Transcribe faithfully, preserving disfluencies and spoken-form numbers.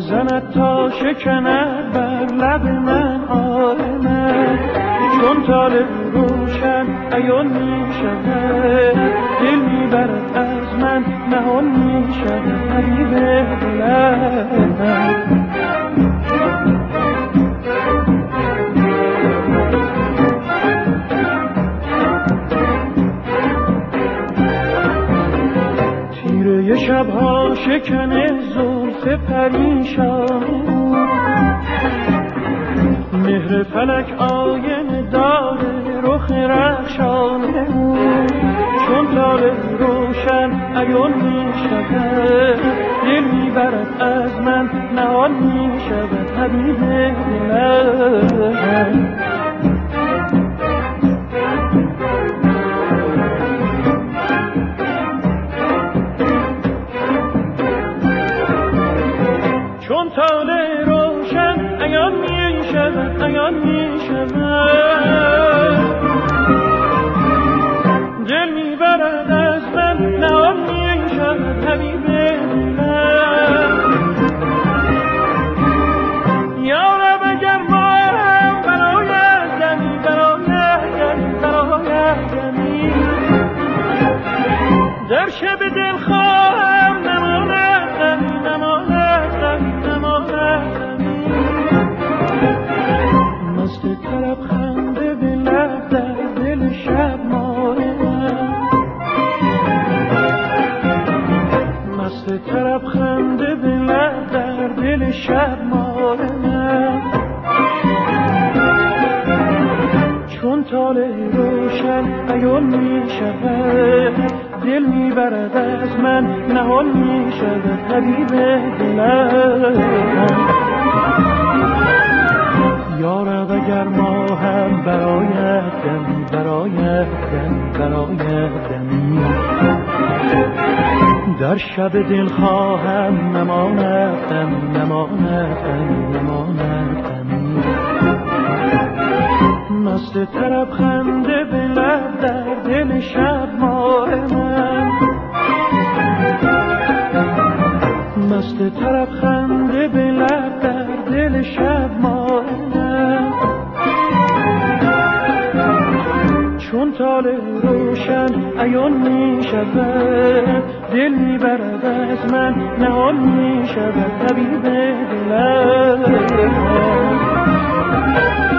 بزند تا شکند بر لب من آه من، چون طالع روشن عیان می شود، دل می برد از من نهان می شود حبیب دلم. تیره شبها شکن زلف پریشان، مهر فلک آینه داره رخ رخشانه، چون طالع روشن عیان می شود، دل می برد از من نهان می شود حبیب دلم. چون طالع روشن عیان می شود، عیان می شود، دل می برد از من نهان می شود حبیب دلم. یا رب اگر ما هم برایت دمی، برایت دمی، برایت دمی، در شب دل خواهم نماند دمی، نماند دمی، نماند دمی، مست طرب خنده به لب در دل شب مانم، مست طرب خنده به لب در دل شب مانم، چون طالع روشن عیان می شود، دل می برد از من نهان می شود حبیب دلم. یا رب اگر ما هم برایت دمی، برایت دمی، برایت دمی، در شب دل خواهم نماند دمی، نماند دمی، نماند دمی، مست طرب خنده به لب در دل شب ماه من، مست طرب خنده به لب در دل شب ماه من، چون طالع روشن عیان می شود، دل می برد از من نهان می شود حبیب دلم.